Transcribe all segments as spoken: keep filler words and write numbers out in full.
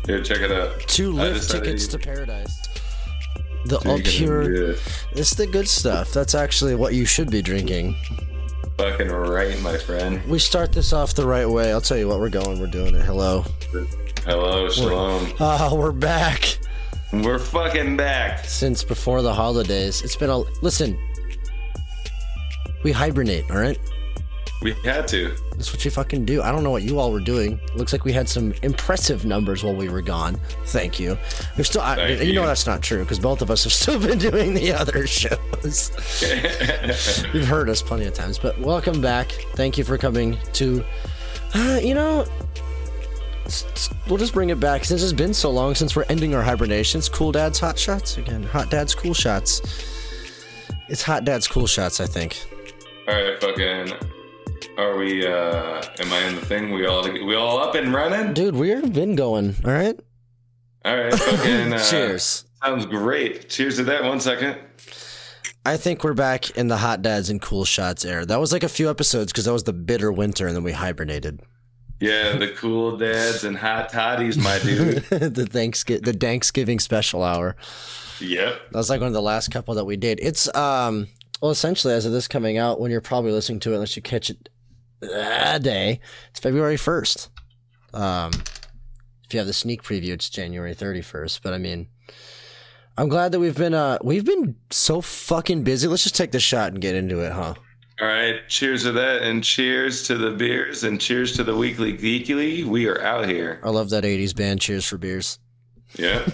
Here, check it out. Two I lift decided- tickets to paradise. The all Drinking pure. good. It's the good stuff. That's actually what you should be drinking. Fucking right, my friend. We start this off the right way. I'll tell you what, we're going. We're doing it. Hello. Hello, shalom. Ah, we're back. We're fucking back. Since before the holidays. It's been a. Listen. We hibernate, all right? We had to. That's what you fucking do. I don't know what you all were doing. Looks like we had some impressive numbers while we were gone. Thank you. We've still, I, Thank you, you. know that's not true because both of us have still been doing the other shows. You've heard us plenty of times, but welcome back. Thank you for coming to. Uh, you know, s- s- we'll just bring it back since it's been so long since we're ending our hibernations. Cool Dad's Hot Shots again. Hot Dad's Cool Shots. It's Hot Dad's Cool Shots, I think. All right, fucking. Are we? uh Am I in the thing? We all we all up and running? Dude, we've been going. All right. All right, fucking. Uh, Cheers. Sounds great. Cheers to that. One second. I think we're back in the Hot Dads and Cool Shots era. That was like a few episodes because that was the bitter winter and then we hibernated. Yeah, the cool dads and hot toddies, my dude. the Thanksgiving, the Thanksgiving special hour. Yep. That was like one of the last couple that we did. It's um, well, essentially as of this coming out, when you're probably listening to it, unless you catch it that day, it's February first. Um, if you have the sneak preview, it's January thirty-first. But I mean, I'm glad that we've been uh, we've been so fucking busy. Let's just take the shot and get into it, huh? All right. Cheers to that, and cheers to the beers, and cheers to the weekly geekly. We are out here. I love that eighties band. Cheers for beers. Yeah.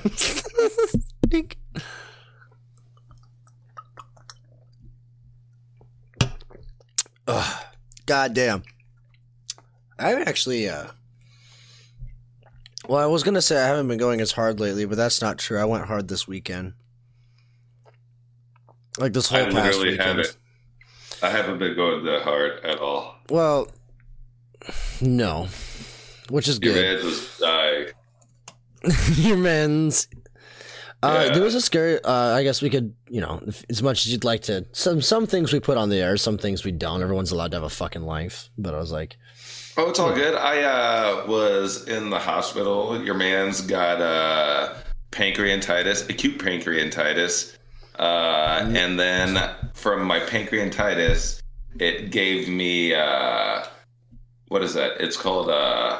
Ugh, God damn. I actually, uh, well, I was going to say I haven't been going as hard lately, but that's not true. I went hard this weekend. Like this whole I past literally weekend. haven't. I haven't been going that hard at all. Well, no. Which is Your good. man was dying. Your man's. Uh, Yeah. There was a scary. Uh, I guess we could, you know, if, as much as you'd like to. Some some things we put on the air, some things we don't. Everyone's allowed to have a fucking life. But I was like, Oh, it's all good. I uh, was in the hospital. Your man's got uh, pancreatitis, acute pancreatitis. Uh, and then from my pancreatitis, it gave me, uh, what is that? It's called, uh,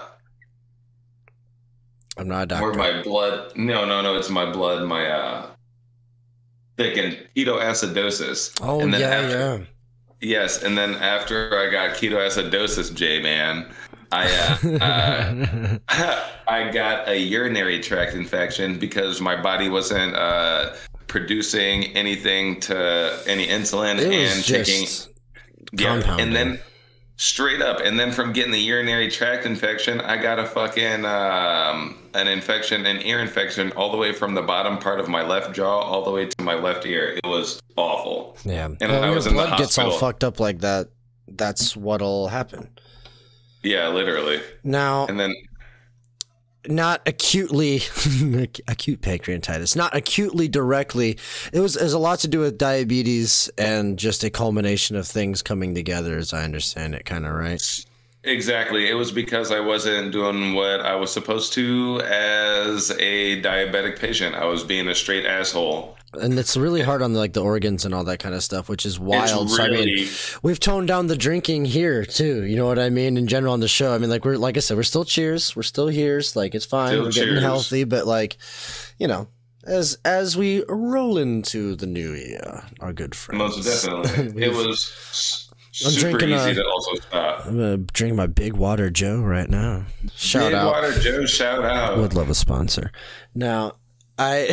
I'm not a doctor. where my blood, no, no, no, it's my blood, my, uh, thickened ketoacidosis. oh and then yeah, after, yeah. Yes, and then after I got ketoacidosis, J-Man, I uh, uh, I got a urinary tract infection because my body wasn't uh, producing anything to any insulin It was and just taking yeah, compounding. and then straight up, and then from getting the urinary tract infection, I got a fucking um, an infection, an ear infection, all the way from the bottom part of my left jaw all the way to my left ear. It was awful. Yeah. And well, I when was your in the blood gets all hospital. fucked up like that, that's what'll happen. Yeah, literally. Now, And then not acutely, acute pancreatitis, not acutely directly. It was, it was a lot to do with diabetes and just a culmination of things coming together, as I understand it, kind of, right? exactly, it was because I wasn't doing what I was supposed to as a diabetic patient. I was being a straight asshole. And it's really hard on like the organs and all that kind of stuff, which is wild. It's So I mean, really we've toned down the drinking here too. You know what I mean? In general on the show, I mean, like we're like I said, we're still cheers, we're still here. Like it's fine, Still we're getting cheers. healthy, but like, you know, as as we roll into the new year, our good friends. most definitely. It We've- was s- I'm super drinking, easy uh, to also stop. I'm gonna drink my Big Water Joe right now. Shout Big out. Water Joe, shout out. Would love a sponsor. Now, I,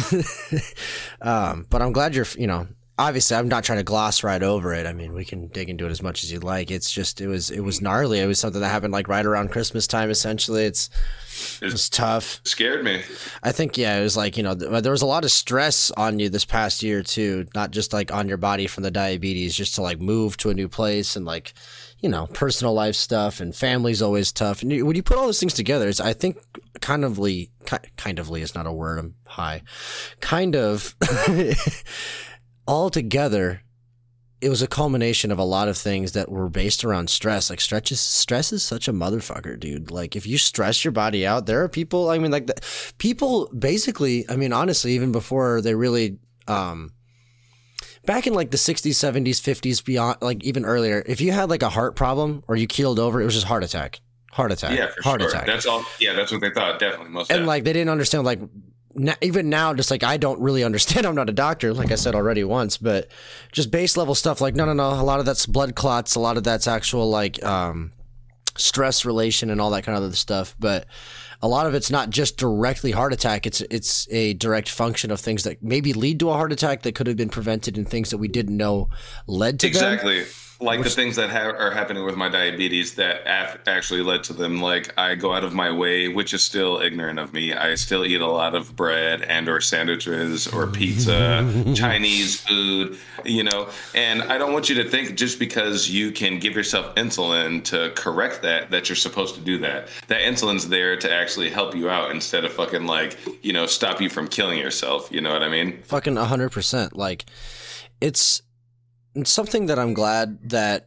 um, but I'm glad you're, you know, obviously I'm not trying to gloss right over it. I mean, we can dig into it as much as you'd like. It's just, it was, it was gnarly. It was something that happened like right around Christmas time, essentially. It's, it was tough. Scared me. I think, yeah, it was like, you know, th- there was a lot of stress on you this past year too, not just like on your body from the diabetes, just to like move to a new place and like, you know, personal life stuff and family's always tough. And you, when you put all those things together, it's, I think kind ofly, ki- kind ofly is not a word. I'm high. Kind of all together, it was a culmination of a lot of things that were based around stress. Like stress is, stress is such a motherfucker, dude. Like if you stress your body out, there are people, I mean, like the, people basically, I mean, honestly, even before they really, um, back in like the sixties, seventies, fifties, beyond, like even earlier, if you had like a heart problem or you keeled over, it was just heart attack, heart attack, yeah, for heart sure. attack. That's all. Yeah, that's what they thought. Definitely, most. And definitely. like they didn't understand, like n- even now, just like I don't really understand. I'm not a doctor, like I said already once, but just base level stuff. Like no, no, no. A lot of that's blood clots. A lot of that's actual like um, stress relation and all that kind of other stuff. But a lot of it's not just directly heart attack. It's it's a direct function of things that maybe lead to a heart attack that could have been prevented and things that we didn't know led to exactly. them. Like Which, the things that ha- are happening with my diabetes that af- actually led to them. Like I go out of my way, which is still ignorant of me. I still eat a lot of bread and or sandwiches or pizza, Chinese food, you know, and I don't want you to think just because you can give yourself insulin to correct that, that you're supposed to do that. That insulin's there to actually help you out instead of fucking like, you know, stop you from killing yourself. You know what I mean? Fucking one hundred percent. Like it's... It's something that I'm glad that,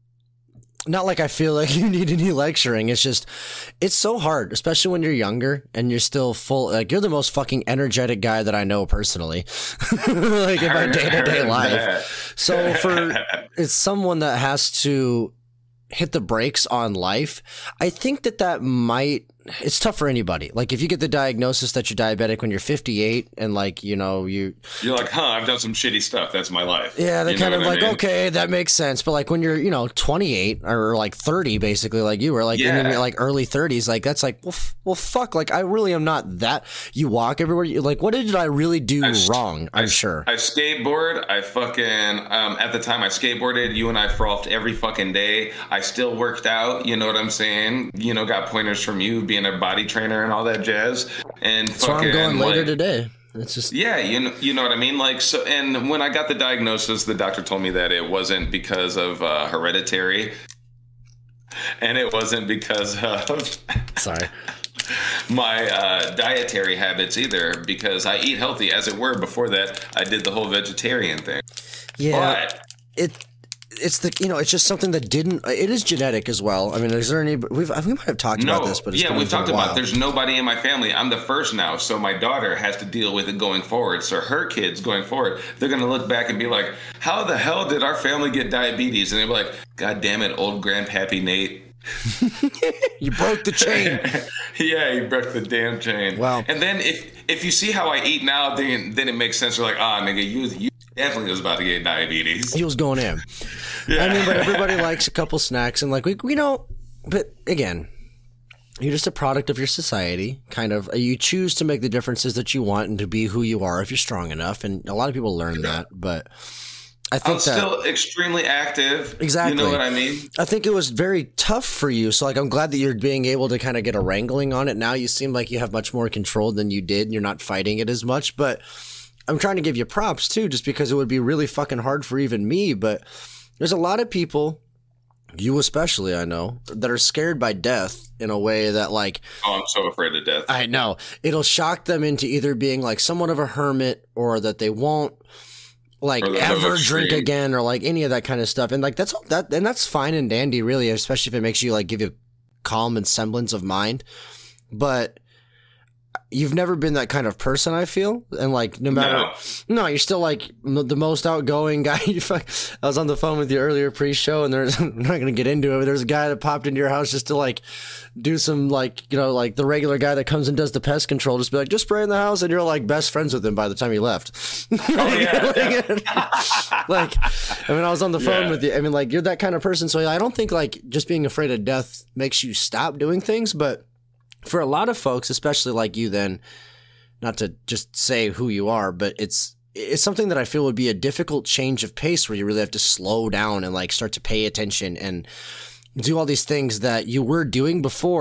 not like I feel like you need any lecturing. It's just, it's so hard, especially when you're younger and you're still full. Like you're the most fucking energetic guy that I know personally, like in my day to day life. So for it's someone that has to hit the brakes on life, I think that that might. It's tough for anybody. Like if you get the diagnosis that you're diabetic when you're fifty-eight and like, you know, you you're like, huh, I've done some shitty stuff. That's my life. Yeah. They're you kind of like, I mean? okay, that makes sense. But like when you're, you know, twenty-eight or like thirty, basically like you were like yeah. in your like early thirties, like that's like, well, f- well, fuck. Like I really am not that. You walk everywhere. You like, what did I really do I, wrong? I'm I, sure. I skateboard. I fucking, um, at the time I skateboarded, you and I frothed every fucking day. I still worked out. You know what I'm saying? You know, got pointers from you being a body trainer and all that jazz, and That's fucking, where I'm going later like, today. It's just yeah, you know, you know what I mean. Like so, and when I got the diagnosis, the doctor told me that it wasn't because of uh, hereditary, and it wasn't because of sorry my uh, dietary habits either. Because I eat healthy, as it were. Before that, I did the whole vegetarian thing. Yeah, but it. It's the you know it's just something that didn't it is genetic as well. I mean, is there any we've we might have talked no, about this, but it's yeah, been we've talked a while. about. There's nobody in my family. I'm the first now, so my daughter has to deal with it going forward. So her kids going forward, they're gonna look back and be like, "How the hell did our family get diabetes?" And they'll be like, "God damn it, old Grandpappy Nate." You broke the chain. Yeah, you broke the damn chain. Wow. And then if if you see how I eat now, then then it makes sense. You're like, ah, nigga, you you definitely was about to get diabetes. He was going in. Yeah. I mean, but everybody likes a couple snacks and like we we know. But again, you're just a product of your society. Kind of, you choose to make the differences that you want and to be who you are if you're strong enough. And a lot of people learn yeah. that, but. I think I'm still that, extremely active. Exactly. You know what I mean? I think it was very tough for you. So like, I'm glad that you're being able to kind of get a wrangling on it. Now you seem like you have much more control than you did. And you're not fighting it as much, but I'm trying to give you props too, just because it would be really fucking hard for even me. But there's a lot of people, you especially, I know, that are scared by death in a way that like, oh, I'm so afraid of death. I know it'll shock them into either being like somewhat of a hermit or that they won't like ever drink again or like any of that kind of stuff. And like, that's all that, and that's fine and dandy really, especially if it makes you like give you calm and semblance of mind. But you've never been that kind of person, I feel. And like, no matter, no, no you're still like m- the most outgoing guy. You fuck, I was on the phone with you earlier pre-show and there's, I'm not going to get into it, but there's a guy that popped into your house just to like do some like, you know, like the regular guy that comes and does the pest control, just be like, just spray in the house. And you're like best friends with him by the time he left. Oh, yeah. like, like, I mean, I was on the phone yeah. with you. I mean, like you're that kind of person. So I don't think like just being afraid of death makes you stop doing things, but for a lot of folks, especially like you then, not to just say who you are, but it's it's something that I feel would be a difficult change of pace where you really have to slow down and like start to pay attention and do all these things that you were doing before,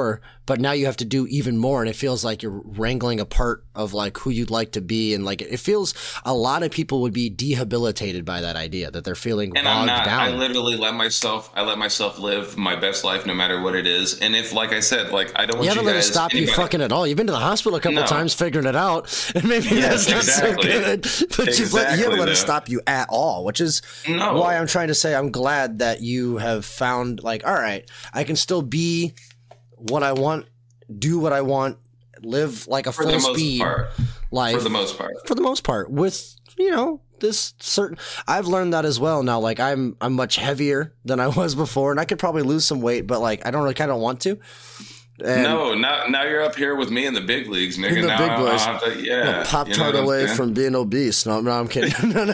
but now you have to do even more, and it feels like you're wrangling a part of like who you'd like to be, and like it feels a lot of people would be debilitated by that idea that they're feeling and bogged I'm not, down. I literally let myself I let myself live my best life no matter what it is. And if, like I said, like I don't want you you haven't let it guys stop anybody, you fucking at all. You've been to the hospital a couple No. times figuring it out, and maybe Yes, that's not exactly. so good. But you've let, you haven't Exactly, let it though. stop you at all, which is No. why I'm trying to say I'm glad that you have found like, all right, I can still be what I want, do what I want, live like a for full the most speed part. life For the most part. for the most part with, you know, this certain I've learned that as well now. Like I'm I'm much heavier than I was before, and I could probably lose some weight, but like I don't really kind of want to. And no, now now you're up here with me in the big leagues, nigga. In the now big I'll- boys. I'll have to- yeah, Pop you know tart what I'm away saying? from being obese. No, no, I'm kidding. No, no.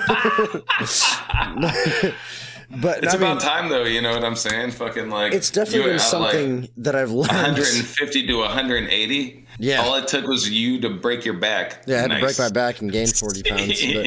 But It's I mean, about time, though. You know what I'm saying? Fucking like it's definitely you been at, something like, that I've learned. one hundred fifty to one hundred eighty. Yeah. All it took was you to break your back. Yeah, I had Nice. to break my back and gain forty pounds. But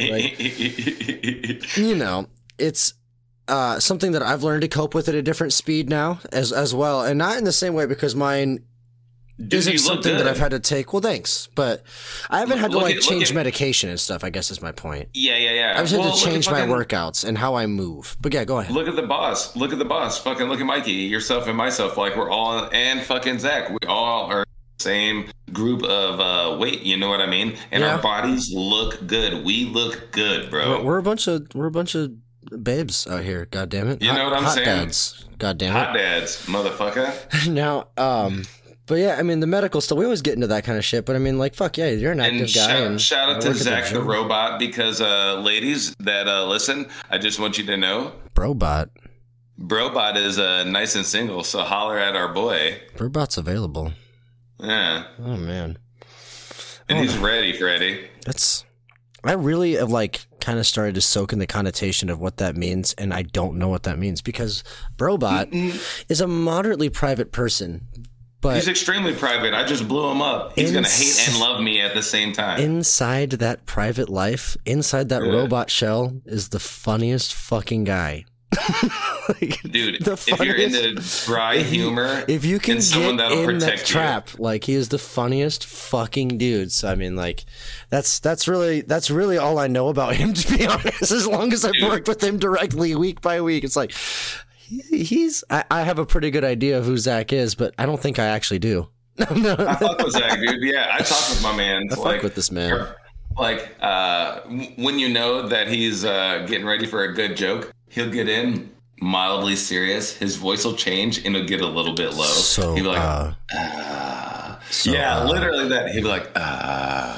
like, you know, it's uh, something that I've learned to cope with at a different speed now as as well, and not in the same way because mine Dude, isn't you look something good. that I've had to take. Well, thanks, but I haven't had to Look like at- look change at- medication and stuff. I guess is my point. Yeah, yeah, yeah. I've just had Well, to look at change my fucking- workouts and how I move. But yeah, go ahead. Look at the boss. Look at the boss. Fucking look at Mikey, yourself and myself. Like we're all, and fucking Zach. We all are the same group of uh, weight. You know what I mean? And Yeah. our bodies look good. We look good, bro. We're, we're a bunch of we're a bunch of babes out here. God damn it! You know what I'm hot saying? Dads. God damn Hot it! dads, motherfucker. Now, um, but yeah, I mean the medical stuff. We always get into that kind of shit. But I mean, like, fuck yeah, you're an active And guy. shout, and shout out you to work at Zach the gym. robot because, uh, ladies that uh, listen, I just want you to know, Brobot. Brobot is uh, nice and single. So holler at our boy. Brobot's available. Yeah, Oh man, and Oh, he's no. ready, Freddy. that's. I really have like kind of started to soak in the connotation of what that means, and I don't know what that means because Brobot is a moderately private person, but He's extremely private. I just blew him up. He's gonna Ins- hate and love me at the same time. inside that private life, inside that Yeah. robot shell, is the funniest fucking guy. Like, Dude, the if you're funniest- into dry if you- humor, if you can and someone get that'll in that protect you. trap, like he is the funniest fucking dude. So I mean, like, that's that's really that's really all I know about him, to be honest. As long as I've Dude. worked with him directly, week by week, it's like he, he's. I, I have a pretty good idea of who Zach is, but I don't think I actually do. No, no. I fuck with Zach, dude. Yeah, I talk with my man. I fuck with this man. Like, uh, w- when you know that he's uh, getting ready for a good joke, he'll get in mildly serious. His voice will change and it'll get a little bit low. So, He'll be like, uh, ah. so, yeah, uh, literally that. He'll be like, ah.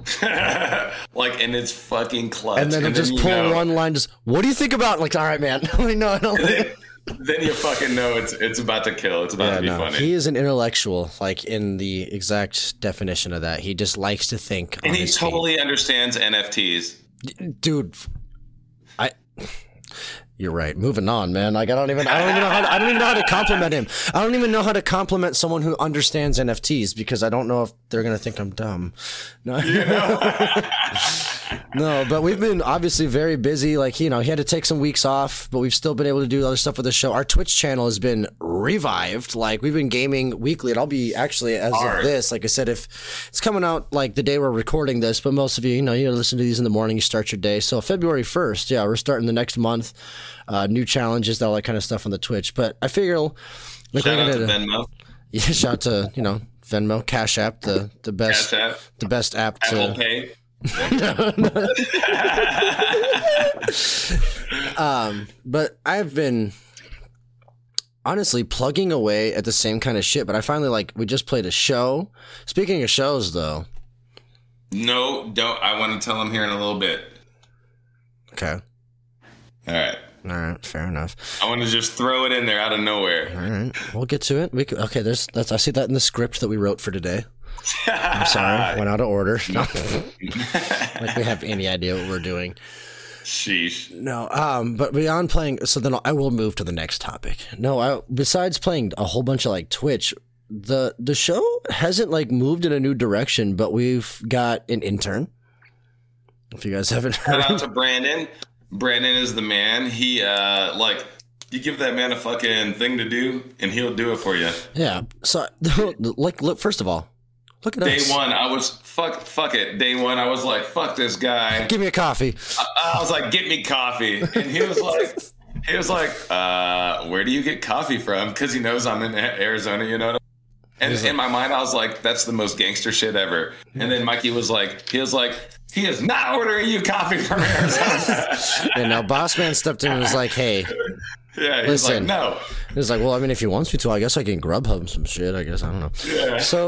Like, and it's fucking clutch. and then he'll just you pull know- one line. Just what do you think about? Like, all right, man. Like, no, I don't. Then you fucking know it's it's about to kill. It's about Yeah, to be no, funny. he is an intellectual, like in the exact definition of that. He just likes to think. and on he his feet. totally understands N F Ts. Dude, I. You're right. Moving on, man. Like I don't even. I don't even know how. To, I don't even know how to compliment him. I don't even know how to compliment someone who understands N F Ts because I don't know if they're gonna think I'm dumb. No. No, but we've been obviously very busy. Like, you know, he had to take some weeks off, but we've still been able to do other stuff with the show. Our Twitch channel has been revived. Like, we've been gaming weekly, and I'll be actually, as Hard. of this, like I said, if it's coming out like the day we're recording this, but most of you, you know, you listen to these in the morning, you start your day. So February first, yeah, we're starting the next month. Uh, new challenges, all that kind of stuff on the Twitch. But I figure, like, Shout we're out to gonna, Venmo, yeah, shout out to, you know, Venmo, Cash App, the, the best, Cash App, the best app Apple to. Pay. Um, but I've been honestly plugging away at the same kind of shit, but I finally like we just played a show. Speaking of shows though. No, don't. I want to tell him here in a little bit. Okay. All right. All right, fair enough. I want to just throw it in there out of nowhere. All right. We'll get to it. We could, okay, there's that's I see that in the script that we wrote for today. I'm sorry, went out of order. No. Like we have any idea what we're doing. Sheesh. No, um, but beyond playing, so then I will move to the next topic. No, I, besides playing a whole bunch of like Twitch, the the show hasn't like moved in a new direction, but we've got an intern. If you guys haven't Shout out heard, to Brandon. Brandon is the man. He uh like You give that man a fucking thing to do, and he'll do it for you. Yeah. So, like, look. First of all, look at Day us. one, I was fuck, fuck it. Day one, I was like, fuck this guy. Give me a coffee. I, I was like, get me coffee, and he was like, he was like, uh, where do you get coffee from? Because he knows I'm in Arizona, you know. What I mean? And He's in like, my mind, I was like, that's the most gangster shit ever. And then Mikey was like, he was like, he is not ordering you coffee from Arizona. and now Boss Man stepped in and was like, hey. Yeah, he's Listen, like, no. He's like, well, I mean, if he wants me to, I guess I can Grubhub him some shit. I guess I don't know. Yeah. So,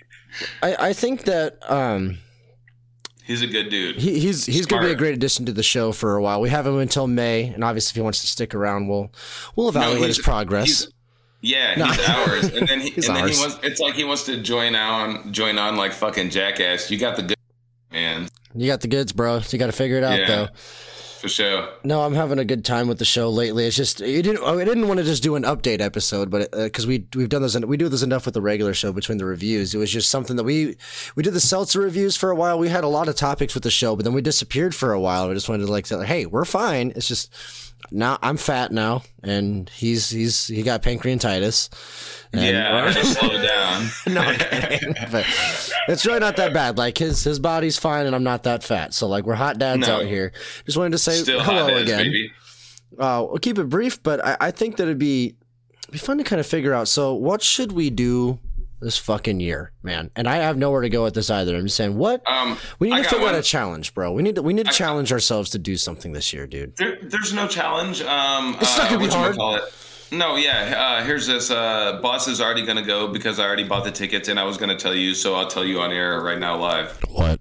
I I think that um, he's a good dude. he, he's he's Smart. gonna be a great addition to the show for a while. We have him until May, and obviously, if he wants to stick around, we'll we'll evaluate No, his he's- progress. he's- Yeah, No. he's ours. And then he, He's and then ours. he wants. It's like he wants to join on, join on like fucking jackass. You got the good man You got the goods, bro. You got to figure it out, Yeah. though. for sure. No, I'm having a good time with the show lately. It's just you didn't. I didn't want to just do an update episode, but because we we've done this, we do this enough with the regular show between the reviews. It was just something that we we did the seltzer reviews for a while. We had a lot of topics with the show, but then we disappeared for a while. We just wanted to like say, hey, we're fine. It's just now I'm fat now, and he's he's he got pancreatitis. And, Yeah, I just slow down. no, I'm kidding. But it's really not that bad. Like his his body's fine, and I'm not that fat. So like we're hot dads No. out here. Just wanted to say Still hello hot ass, again. baby. Uh, we'll keep it brief, but I, I think that it'd be it'd be fun to kind of figure out. So what should we do this fucking year, man? And I have nowhere to go with this either. I'm just saying, what Um, we I need to got figure out one. a challenge, bro. We need to we need to I- challenge ourselves to do something this year, dude. There, there's no challenge. Um, It's not uh, gonna be hard. whatchamacallit? No, yeah. Uh, here's this. Uh, boss is already gonna go because I already bought the tickets, and I was gonna tell you, so I'll tell you on air right now, live. What?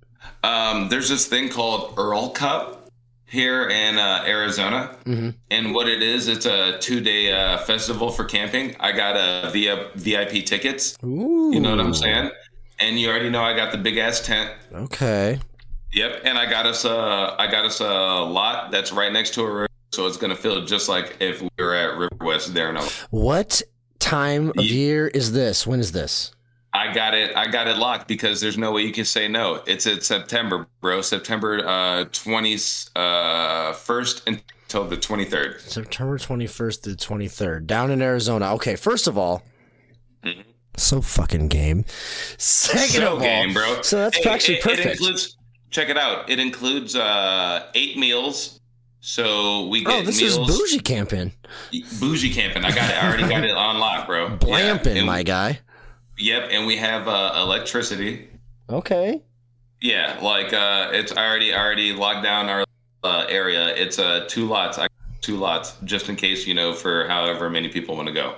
Um, there's this thing called Earl Cup here in uh, Arizona, Mm-hmm. and what it is, it's a two-day uh, festival for camping. I got a V I P tickets. Ooh. You know what I'm saying? And you already know I got the big ass tent. Okay. Yep, and I got us a I got us a lot that's right next to a river, so it's gonna feel just like if we were at River West there. No, What time of Ye- year is this? When is this? I got it. I got it locked because there's no way you can say no. It's in September, bro. September uh twenty uh first until the twenty third. September twenty-first to the twenty-third, down in Arizona. Okay, first of all, Mhm. so fucking game. Second So of all, game, bro. so that's Hey, actually it, perfect. It includes. Check it out. It includes uh eight meals. So we get oh, this meals. is bougie camping. Bougie camping. I got it. I already got it on lock, bro. Yeah, Blamping, and- my guy. Yep, and we have uh, electricity. Okay. Yeah, like uh, it's already already locked down our uh, area. It's uh, two lots. I got two lots just in case, you know, for however many people want to go.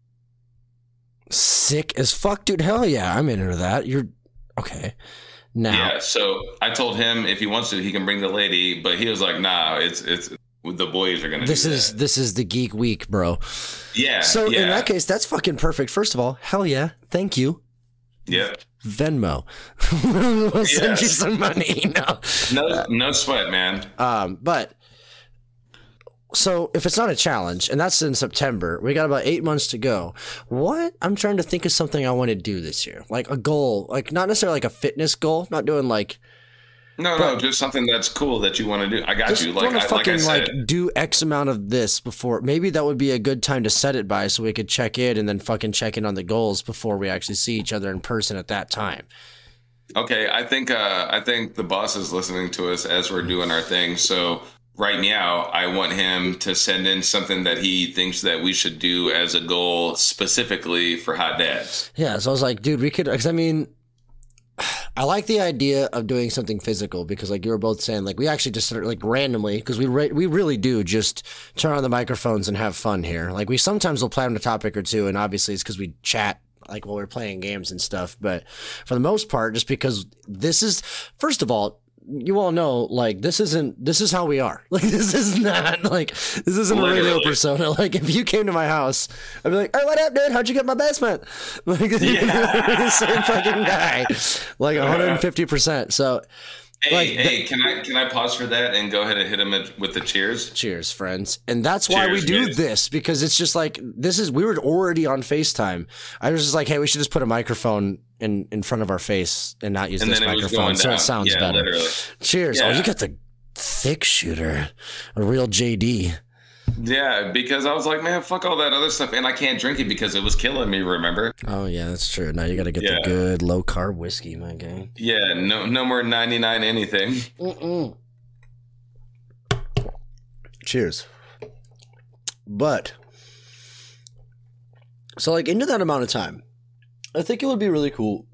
Sick as fuck, dude. Hell yeah, I'm into that. You're okay. Now, Yeah, so I told him if he wants to, he can bring the lady, but he was like, "Nah, it's it's the boys are gonna." this do is that. this is the geek week, bro. yeah. So yeah. in that case, that's fucking perfect. First of all, hell yeah, thank you. Yep. Venmo. we'll send you Yes. some money. No. No, no sweat, man. Um, but so if it's not a challenge, and that's in September, we got about eight months to go. What I'm trying to think of something I want to do this year, like a goal, like not necessarily like a fitness goal. Not doing like No, But- no, just something that's cool that you want to do. I got just you. Like want I, to like I fucking said. like do X amount of this before. Maybe that would be a good time to set it by, so we could check in and then fucking check in on the goals before we actually see each other in person at that time. Okay, I think uh, I think the boss is listening to us as we're doing our thing. So right now, I want him to send in something that he thinks that we should do as a goal specifically for hot dads. Yeah, so I was like, dude, we could, because I mean, I like the idea of doing something physical because, like you were both saying, like we actually just sort of, like randomly, because we re- we really do just turn on the microphones and have fun here. Like we sometimes will plan a topic or two, and obviously it's because we chat like while we're playing games and stuff. But for the most part, just because this is, first of all, you all know, like this isn't this is how we are. Like this is not like this isn't a radio Literally. persona. Like if you came to my house, I'd be like, "Hey, what up, dude? How'd you get my basement?" Like the same fucking guy, like one hundred fifty percent. So, Hey, Like, hey, can I can I pause for that and go ahead and hit him at- with the cheers? cheers, friends. And that's why we Cheers, do guys. this, because it's just like this is we were already on FaceTime. I was just like, "Hey, we should just put a microphone in in front of our face and not use And this then it was microphone, going so down. it sounds yeah, better." Literally. Cheers. Oh, Yeah. you got the thick shooter, a real J D. Yeah, because I was like, man, fuck all that other stuff, and I can't drink it because it was killing me. Remember? Oh yeah, that's true. Now you got to get yeah. the good low carb whiskey, my guy. Yeah, no, no more ninety-nine anything. Mm-mm. Cheers. But so, like, into that amount of time, I think it would be really cool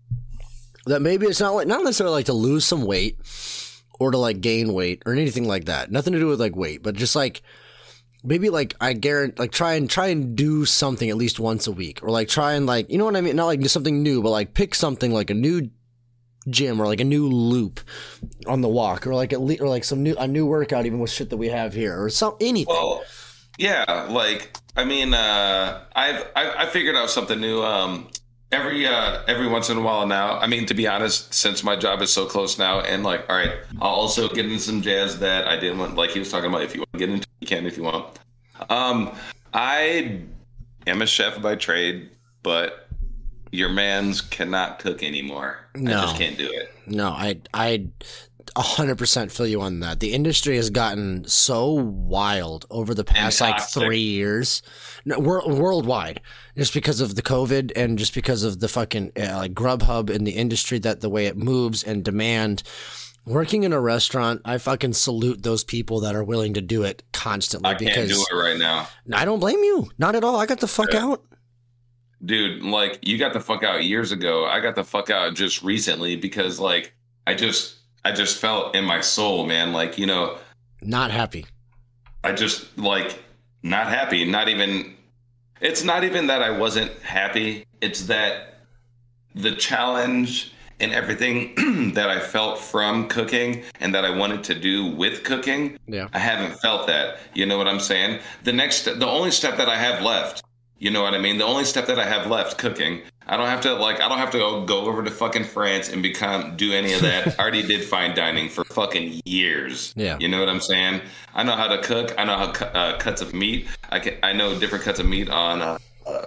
that maybe it's not like not necessarily like to lose some weight or to like gain weight or anything like that. Nothing to do with like weight, but just like. Maybe like I guarantee, like try and try and do something at least once a week, or like try and like you know what I mean, not like do something new, but like pick something like a new gym or like a new loop on the walk, or like at least or like some new a new workout, even with shit that we have here, or some anything. Well, yeah, like I mean, uh, I've I, I figured out something new. Um, every uh, every once in a while now. I mean, to be honest, since my job is so close now, and like, all right, I'll also get into some jazz that I didn't want. Like he was talking about, if you want to get into, it, you can if you want. Um, I am a chef by trade, but your man's cannot cook anymore. No. I just can't do it. No, I I one hundred percent feel you on that. The industry has gotten so wild over the past like three years, no, wor- worldwide, just because of the COVID and just because of the fucking uh, like Grubhub and the industry, that the way it moves and demand. Working in a restaurant, I fucking salute those people that are willing to do it constantly. I because can't do it right now. I don't blame you. Not at all. I got the fuck yeah. out. Dude, like, you got the fuck out years ago. I got the fuck out just recently because, like, I just, I just felt in my soul, man, like, you know. Not happy. I just, like, not happy. Not even, it's not even that I wasn't happy. It's that the challenge and everything that I felt from cooking and that I wanted to do with cooking, yeah. I haven't felt that. You know what I'm saying? The next, the only step that I have left, you know what I mean? The only step that I have left, cooking. I don't have to like, I don't have to go, go over to fucking France and become, do any of that. I already did fine dining for fucking years. Yeah. You know what I'm saying? I know how to cook. I know how uh, cuts of meat. I can, I know different cuts of meat on uh,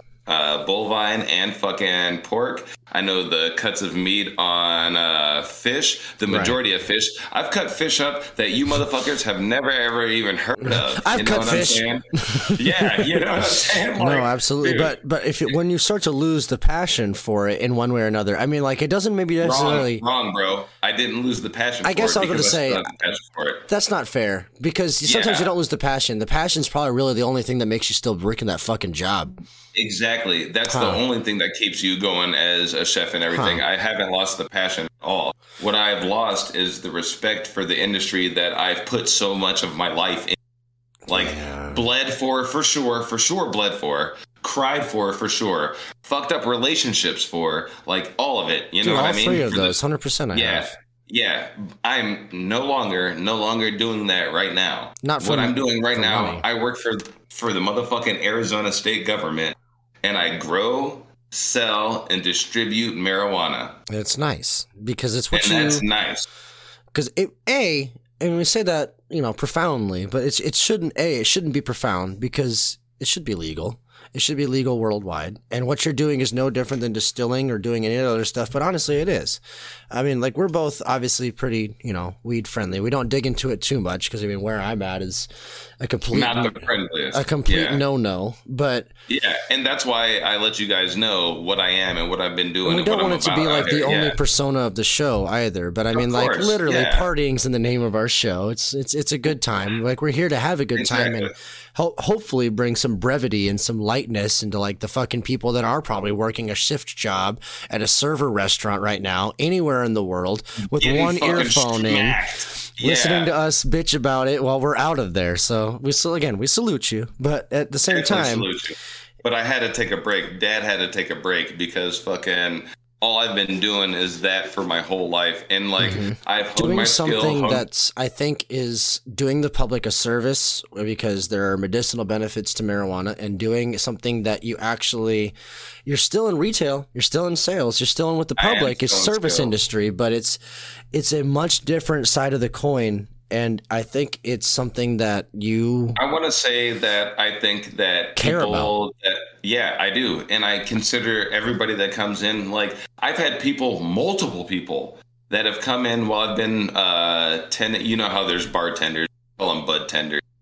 uh, bovine and fucking pork. I know the cuts of meat on uh, fish, the majority right. of fish. I've cut fish up that you motherfuckers have never, ever even heard of. I've you know cut what fish. I'm saying? Yeah, you know what I'm saying? Like, no, absolutely. Dude. But but if it, when you start to lose the passion for it in one way or another, I mean, like, it doesn't maybe necessarily... Wrong, wrong bro. I didn't lose the passion I for guess it. I was going to say, it. That's not fair. Because sometimes yeah. you don't lose the passion. The passion's probably really the only thing that makes you still working that fucking job. Exactly. That's huh. the only thing that keeps you going as a chef and everything. Huh. I haven't lost the passion at all. What I have lost is the respect for the industry that I've put so much of my life in. Like, yeah. bled for, for sure, for sure bled for, cried for, for sure, fucked up relationships for, like, all of it. You Dude, know what all I mean? three of for those, one hundred percent I yeah, have. Yeah. I'm no longer, no longer doing that right now. Not for What I'm doing right now, money. I work for, for the motherfucking Arizona state government, and I grow, sell, and distribute marijuana. It's nice because it's what and you. And that's nice. Because it a and we say that you know profoundly, but it's it shouldn't a it shouldn't be profound because it should be legal. It should be legal worldwide. And what you're doing is no different than distilling or doing any other stuff. But honestly, it is. I mean, like, we're both obviously pretty, you know, weed friendly. We don't dig into it too much because, I mean, where I'm at is a complete, not the friendliest. A complete yeah. no-no. But yeah, and that's why I let you guys know what I am and what I've been doing. We don't and what want I'm it to be like either. the only yeah. persona of the show either. But I mean, of like, course. literally, yeah. partying's in the name of our show. It's it's it's a good time. Like, we're here to have a good exactly. time and ho- hopefully bring some brevity and some lightness into like the fucking people that are probably working a shift job at a server restaurant right now, anywhere in the world, with Getting one earphone in, yeah. listening to us bitch about it while we're out of there. So we still, again, we salute you, but at the same Definitely time, salute you. But I had to take a break. Dad had to take a break because fucking all I've been doing is that for my whole life. And like mm-hmm. I've honed doing my something skill, that's I think is doing the public a service because there are medicinal benefits to marijuana, and doing something that you actually you're still in retail, you're still in sales, you're still in with the public. It's service skill. industry, but it's it's a much different side of the coin. And I think it's something that you... I want to say that I think that care people... about. That, yeah, I do. And I consider everybody that comes in, like, I've had people, multiple people, that have come in while I've been uh, ten. You know how there's bartenders, call them bud tenders.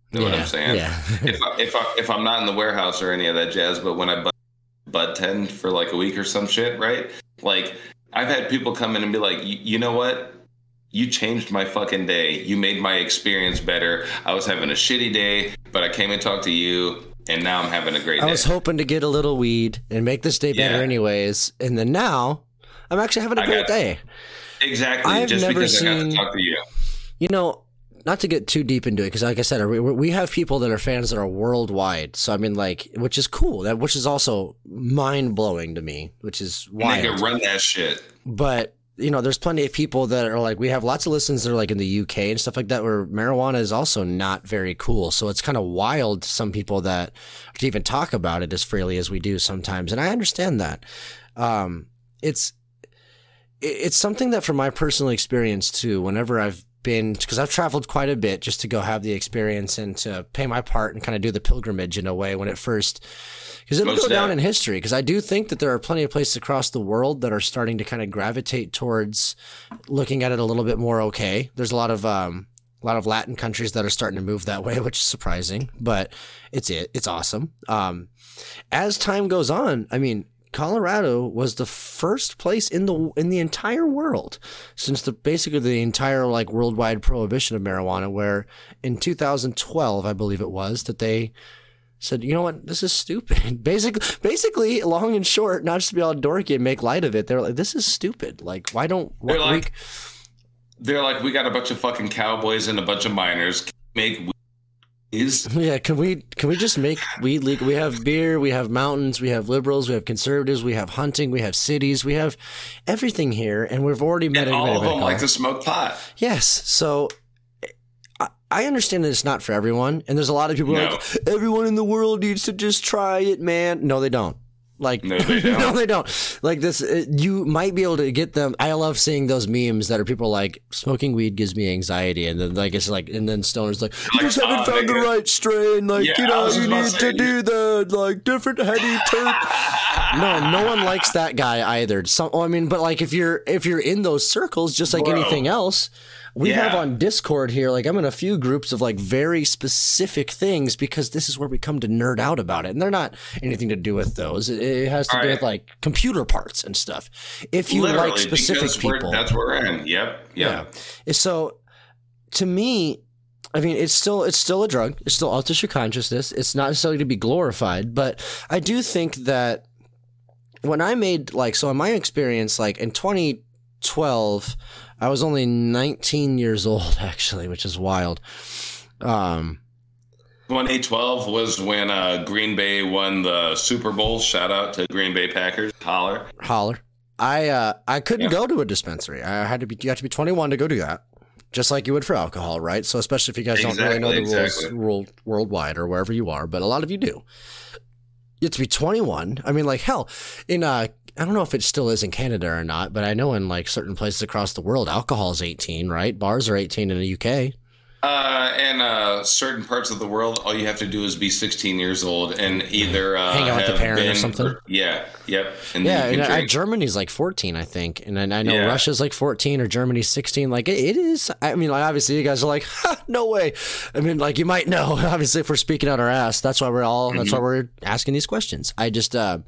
You know yeah, what I'm saying? Yeah. if I, if I, if I'm not in the warehouse or any of that jazz, but when I bud, bud tend for like a week or some shit, right? Like I've had people come in and be like, you know what? You changed my fucking day. You made my experience better. I was having a shitty day, but I came and talked to you, and now I'm having a great day. I was hoping to get a little weed and make this day better, yeah. anyways, and then now I'm actually having a I great got, day. Exactly. I've just never because seen, I got to talk to you. You know, not to get too deep into it, because like I said, we, we have people that are fans that are worldwide. So I mean, like, which is cool. That which is also mind blowing to me, which is wild. Nigga, run that shit. But you know, there's plenty of people that are like, we have lots of listens that are like in the U K and stuff like that, where marijuana is also not very cool. So it's kind of wild to some people that to even talk about it as freely as we do sometimes. And I understand that. Um, it's, it's something that from my personal experience too, whenever I've been, because I've traveled quite a bit just to go have the experience and to pay my part and kind of do the pilgrimage in a way when it first, because it'll Most go down that. in history. Because I do think that there are plenty of places across the world that are starting to kind of gravitate towards looking at it a little bit more okay. There's a lot of um, a lot of Latin countries that are starting to move that way, which is surprising, but it's it. It's awesome. Um, as time goes on, I mean, Colorado was the first place in the in the entire world since the basically the entire like worldwide prohibition of marijuana, where in two thousand twelve, I believe it was, that they said, you know what, this is stupid. Basically, basically, long and short, not just to be all dorky and make light of it, they're like, this is stupid. Like, why don't they're what, like, we... they're like, we got a bunch of fucking cowboys and a bunch of miners. Make is yeah. Can we can we just make weed legal? We have beer, we have mountains, we have liberals, we have conservatives, we have hunting, we have cities, we have everything here, and we've already met. And all of them like to smoke pot. Yes, so. I understand that it's not for everyone, and there's a lot of people no. like, everyone in the world needs to just try it, man. No, they don't. Like, no, they don't. no, they don't. Like this, you might be able to get them. I love seeing those memes that are people like, smoking weed gives me anxiety, and then like it's like, and then Stoner's like, you like, just haven't oh, found the right strain. Like, yeah, you know, you need to, to do the like different heady terp. No, no one likes that guy either. Some, I mean, but like if you're if you're in those circles, just like Bro. anything else. We yeah. have on Discord here, like I'm in a few groups of like very specific things because this is where we come to nerd out about it. And they're not anything to do with those. It, it has to All do right. with like computer parts and stuff. If you Literally, like specific people. That's where we're in. Yep. Yep. Yeah. So to me, I mean, it's still it's still a drug. It still alters your consciousness. It's not necessarily to be glorified. But I do think that when I made like, so in my experience, like in twenty twelve, I was only nineteen years old, actually, which is wild. Um, twenty twelve was when uh, Green Bay won the Super Bowl. Shout out to Green Bay Packers. Holler. Holler. I uh, I couldn't yeah. go to a dispensary. I had to be, you had to be twenty-one to go do that, just like you would for alcohol, right? So especially if you guys exactly, don't really know the exactly. rules world, worldwide or wherever you are, but a lot of you do. You have to be twenty-one. I mean, like, hell, in uh, I don't know if it still is in Canada or not, but I know in like certain places across the world, alcohol is eighteen, right? Bars are eighteen in the U K. Uh, and uh, certain parts of the world, all you have to do is be sixteen years old and either uh, hang out with the parent been, or something. Or, yeah, yep. And yeah, and uh, Germany's like fourteen, I think, and then I know yeah. Russia's like fourteen or Germany's sixteen. Like it, it is. I mean, like obviously you guys are like, ha, no way. I mean, like you might know. Obviously, if we're speaking out our ass, that's why we're all. Mm-hmm. That's why we're asking these questions. I just. uh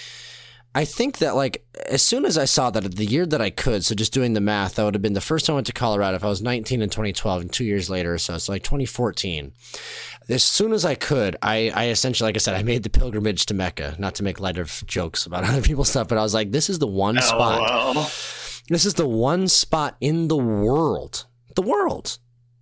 I think that like as soon as I saw that the year that I could, so just doing the math, that would have been the first time I went to Colorado if I was nineteen in twenty twelve and two years later or so. It's like twenty fourteen. As soon as I could, I, I essentially, like I said, I made the pilgrimage to Mecca, not to make light of jokes about other people's stuff, but I was like, this is the one L O L. spot. This is the one spot in the world, the world,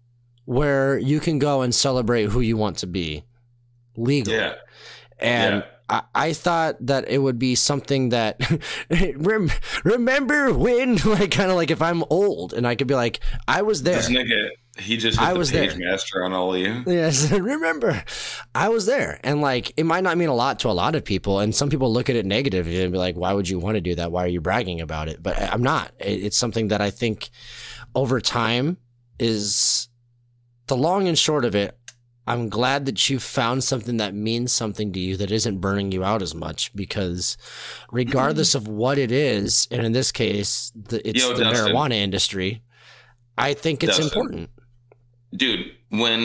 where you can go and celebrate who you want to be legally. Yeah. And yeah. I thought that it would be something that rem- remember when, like, kind of like if I'm old and I could be like, I was there. This nigga, he just hit I the was page there. master on all of you. Yes, remember, I was there, and like it might not mean a lot to a lot of people, and some people look at it negatively and be like, "Why would you want to do that? Why are you bragging about it?" But I'm not. It's something that I think over time is the long and short of it. I'm glad that you found something that means something to you that isn't burning you out as much, because regardless of what it is, and in this case, the, it's Yo, the Dustin, marijuana industry, I think it's Dustin, important. Dude, when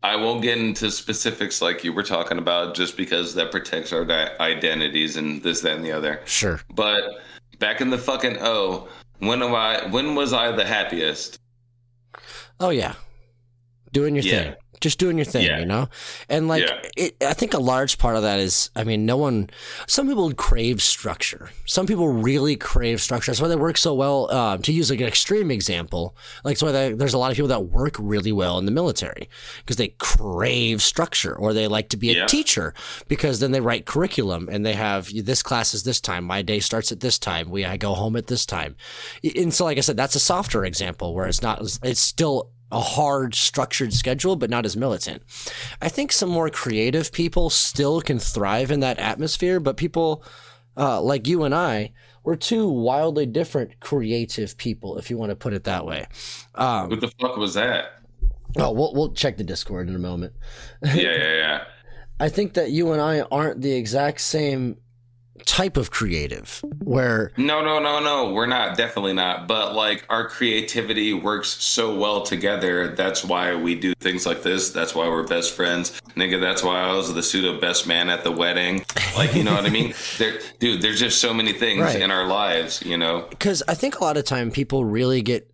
I won't get into specifics like you were talking about, just because that protects our di- identities and this, that, and the other. Sure. But back in the fucking oh, when am I? When was I the happiest? Oh yeah, doing your Yeah. thing. Just doing your thing, Yeah. you know? And like, Yeah. it, I think a large part of that is, I mean, no one, some people crave structure. Some people really crave structure. That's why they work so well. Um, to use like an extreme example, like, that's why they, there's a lot of people that work really well in the military because they crave structure, or they like to be a Yeah. teacher because then they write curriculum and they have this class is this time. My day starts at this time. We, I go home at this time. And so, like I said, that's a softer example where it's not, it's still a hard structured schedule, but not as militant. I think some more creative people still can thrive in that atmosphere, but people uh, like you and I, we're two wildly different creative people, if you want to put it that way. Um, What the fuck was that? oh, we'll, we'll check the Discord in a moment. Yeah, yeah, yeah. I think that you and I aren't the exact same type of creative where No, no, no, no. We're not. Definitely not. But like, our creativity works so well together. That's why we do things like this. That's why we're best friends, nigga. That's why I was the pseudo best man at the wedding. Like, you know what I mean? There, dude. There's just so many things Right. in our lives. You know, because I think a lot of time people really get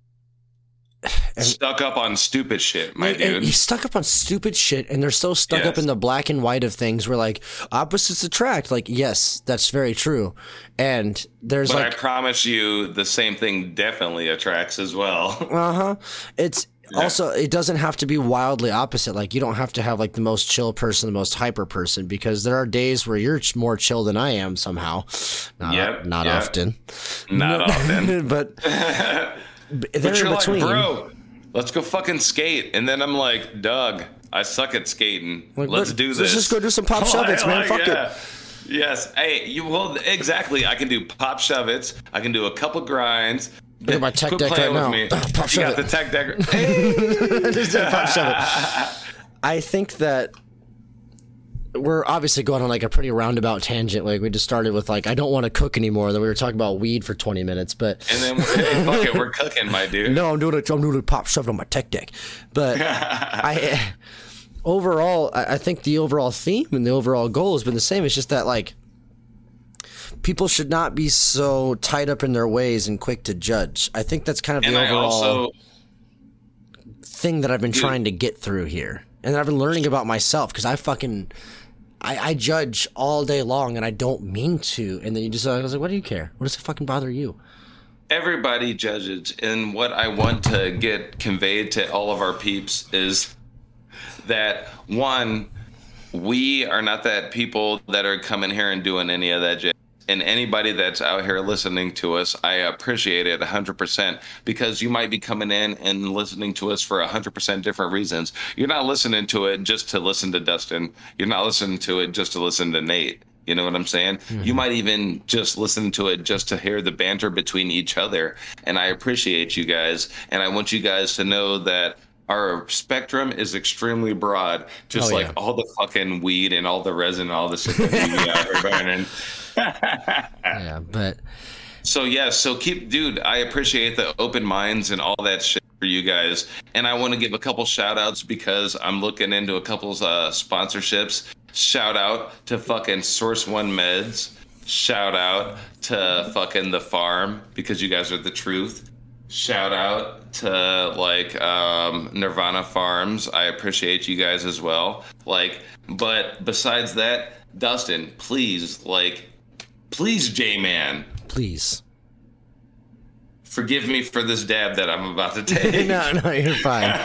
stuck up on stupid shit, my And- dude. and he's stuck up on stupid shit, and they're so stuck up Yes. in the black and white of things where like opposites attract. Like, yes, that's very true. And there's But like, I promise you, the same thing definitely attracts as well. uh huh. It's also, it doesn't have to be wildly opposite. Like, you don't have to have like the most chill person, the most hyper person, because there are days where you're ch- more chill than I am somehow. Not, Yep, not yep. often. Not often. but But they're you're in like, between. bro, let's go fucking skate. And then I'm like, Doug, I suck at skating. Like, let's let- do let's this. just go do some pop shove-its, man. Fuck it. Yes. Hey, you well exactly. I can do pop shove-its. I can do a couple grinds. Look at my tech Quit deck playing right with now. me. Pop You got shove the it. tech deck. Hey. Just did a pop shove it. I think that we're obviously going on like a pretty roundabout tangent. Like, we just started with like, I don't want to cook anymore. Then we were talking about weed for twenty minutes, but And then hey, fuck it, we're cooking, my dude. no, I'm doing a, I'm doing a pop shove on my tech deck. But I, overall, I I think the overall theme and the overall goal has been the same. It's just that like, people should not be so tied up in their ways and quick to judge. I think that's kind of the And I overall also thing that I've been trying to get through here. And that I've been learning about myself, because I fucking, I, I judge all day long and I don't mean to. And then you just, I was like, what do you care? What does it fucking bother you? everybody judges, and what I want to get conveyed to all of our peeps is that one, we are not that people that are coming here and doing any of that shit. And anybody that's out here listening to us, I appreciate it one hundred percent, because you might be coming in and listening to us for one hundred percent different reasons. You're not listening to it just to listen to Dustin. You're not listening to it just to listen to Nate. You know what I'm saying? Mm-hmm. You might even just listen to it just to hear the banter between each other. And I appreciate you guys. And I want you guys to know that our spectrum is extremely broad, just oh, like yeah. all the fucking weed and all the resin and all the shit that we be out here burning. Yeah, but so yeah, so keep, dude, I appreciate the open minds and all that shit for you guys. And I want to give a couple shout outs because I'm looking into a couple uh, sponsorships. Shout out to fucking Source One Meds. Shout out to fucking The Farm, because you guys are the truth. Shout out to like um, Nirvana Farms. I appreciate you guys as well. Like, but besides that, Dustin, please, like, please, J-Man, please forgive me for this dab that I'm about to take. no, no, you're fine.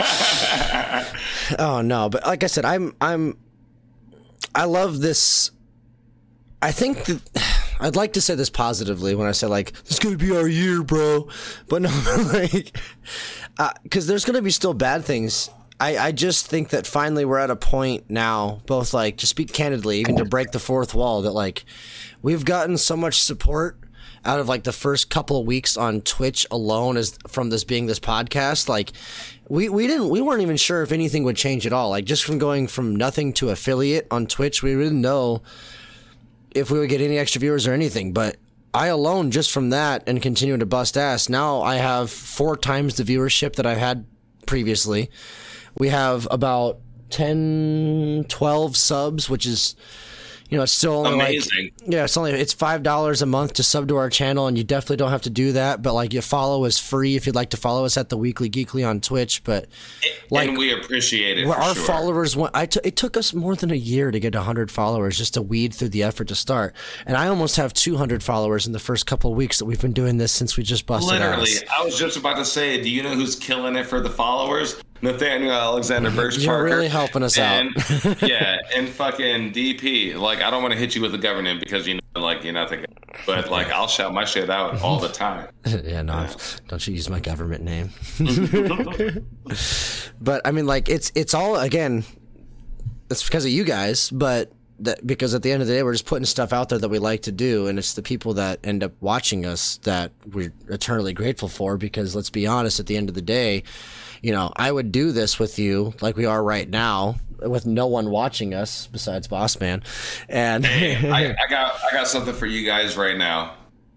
Oh no, but like I said, I'm, I'm, I love this. I think that I'd like to say this positively when I say like, it's going to be our year, bro. But no, like, uh, cause there's going to be still bad things. I, I just think that finally we're at a point now, both like, to speak candidly, even to break the fourth wall, that like we've gotten so much support out of like the first couple of weeks on Twitch alone, as from this being this podcast. Like we, we didn't, we weren't even sure if anything would change at all. Like just from going from nothing to affiliate on Twitch, we didn't know if we would get any extra viewers or anything. But I alone, just from that and continuing to bust ass, now I have four times the viewership that I had previously. We have about ten, twelve subs, which is, you know, it's still only amazing. Like, yeah, it's only, it's five dollars a month to sub to our channel, and you definitely don't have to do that. But like, you follow is free if you'd like to follow us at the Weekly Geekly on Twitch. But like, and we appreciate it. For our sure. followers went, I t- it took us more than a year to get one hundred followers just to weed through the effort to start. And I almost have two hundred followers in the first couple of weeks that we've been doing this since we just busted Literally, ass. I was just about to say, do you know who's killing it for the followers? Nathaniel Alexander Birch You're Parker. really helping us and, out. Yeah, and fucking D P. Like, I don't want to hit you with the government because, you know, like, you're not thinking. But, like, I'll shout my shit out all the time. yeah, no, yeah. Don't you use my government name. But, I mean, like, it's it's all, again, it's because of you guys, but that because at the end of the day, we're just putting stuff out there that we like to do, and it's the people that end up watching us that we're eternally grateful for, because let's be honest, at the end of the day, you know, I would do this with you like we are right now with no one watching us besides Boss Man. And hey, I, I got I got something for you guys right now.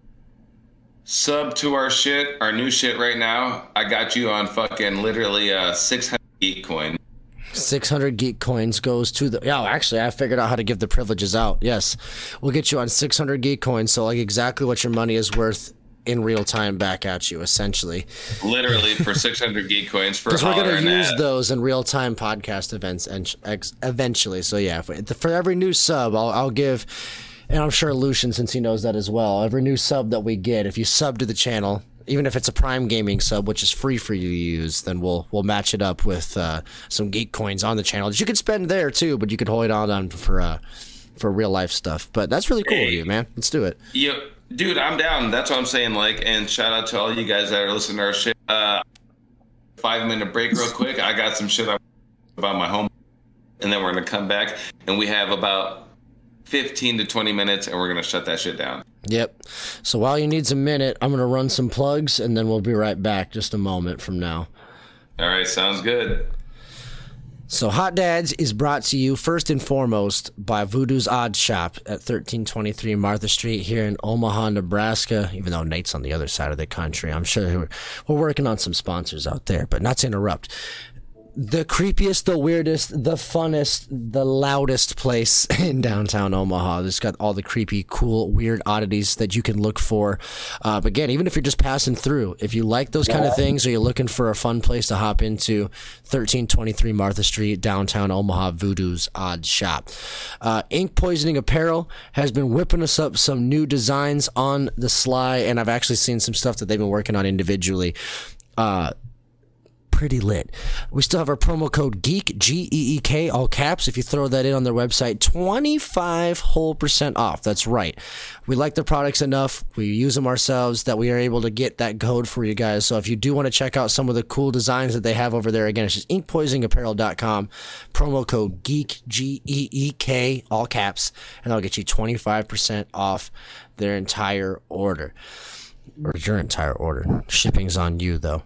Sub to our shit, our new shit right now. I got you on fucking literally uh six hundred geek coin. six hundred geek coins goes to the, yeah, actually I figured out how to give the privileges out. Yes. We'll get you on six hundred geek coins. So like exactly what your money is worth in real time back at you, essentially. Literally for six hundred geek coins for because we're going to use ad. those in real time podcast events and eventually. So yeah, for, for every new sub, I'll, I'll give, and I'm sure Lucian, since he knows that as well, every new sub that we get, if you sub to the channel, even if it's a Prime Gaming sub, which is free for you to use, then we'll we'll match it up with uh, some geek coins on the channel that you could spend there too, but you could hold it on on for uh, for real life stuff. But that's really cool hey, of you, man. Let's do it. Yeah. Dude, I'm down. That's what I'm saying. Like, and shout out to all you guys that are listening to our shit. Uh, five minute break, real quick. I got some shit about my home, and then we're gonna come back, and we have about fifteen to twenty minutes, and we're gonna shut that shit down. Yep. So while you need a minute, I'm gonna run some plugs, and then we'll be right back. Just a moment from now. All right, sounds good. So Hot Dads is brought to you first and foremost by Voodoo's Odd Shop at thirteen twenty-three Martha Street here in Omaha, Nebraska, even though Nate's on the other side of the country. I'm sure we're, we're working on some sponsors out there, but not to interrupt. The creepiest, the weirdest, the funnest, the loudest place in downtown Omaha. It's got all the creepy, cool, weird oddities that you can look for. Uh, but again, even if you're just passing through, if you like those kind of things or you're looking for a fun place to hop into, thirteen twenty-three Martha Street, downtown Omaha, Voodoo's Odd Shop. Uh, Ink Poisoning Apparel has been whipping us up some new designs on the sly, and I've actually seen some stuff that they've been working on individually. Uh, pretty lit. We still have our promo code GEEK, G E E K, all caps. If you throw that in on their website, twenty-five whole percent off. That's right. We like the products enough. We use them ourselves that we are able to get that code for you guys. So if you do want to check out some of the cool designs that they have over there, again, it's just ink poisoning apparel dot com, promo code GEEK, G E E K, all caps, and that'll get you twenty-five percent off their entire order. Or your entire order. Shipping's on you, though.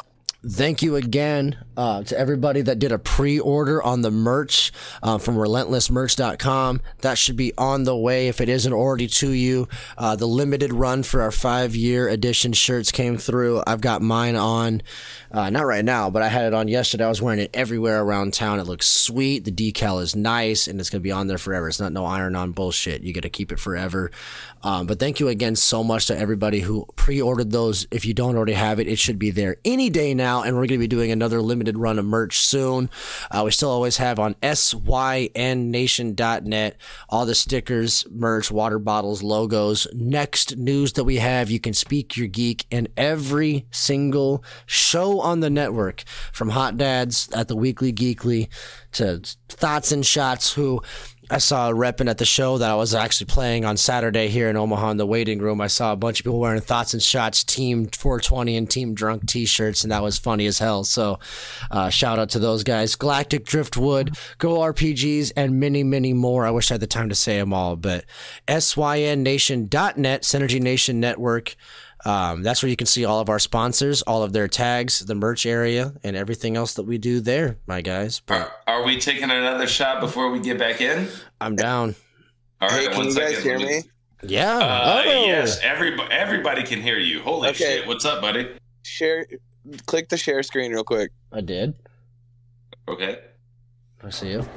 Thank you again uh, to everybody that did a pre-order on the merch uh, from relentless merch dot com. That should be on the way if it isn't already to you. Uh, the limited run for our five-year edition shirts came through. I've got mine on, uh, not right now, but I had it on yesterday. I was wearing it everywhere around town. It looks sweet. The decal is nice, and it's going to be on there forever. It's not no iron-on bullshit. You got to keep it forever. Um, but thank you again so much to everybody who pre-ordered those. If you don't already have it, it should be there any day now, and we're going to be doing another limited run of merch soon. Uh, we still always have on S Y N nation dot net all the stickers, merch, water bottles, logos. Next news that we have, you can speak your geek in every single show on the network, from Hot Dads at the Weekly Geekly to Thoughts and Shots, who I saw repping at the show that I was actually playing on Saturday here in Omaha in the waiting room. I saw a bunch of people wearing Thoughts and Shots Team four twenty and Team Drunk t-shirts, and that was funny as hell. So uh, shout out to those guys. Galactic Driftwood, Go R P Gs, and many, many more. I wish I had the time to say them all, but S Y N nation dot net, Synergy Nation Network. Um, that's where you can see all of our sponsors, all of their tags, the merch area, and everything else that we do there, my guys. But are, are we taking another shot before we get back in? I'm down. All right, hey, can you second. guys hear me? Yeah. Uh, oh. Yes, everybody, everybody can hear you. Holy okay. shit. What's up, buddy? Share, click the share screen real quick. I did. Okay. I see you.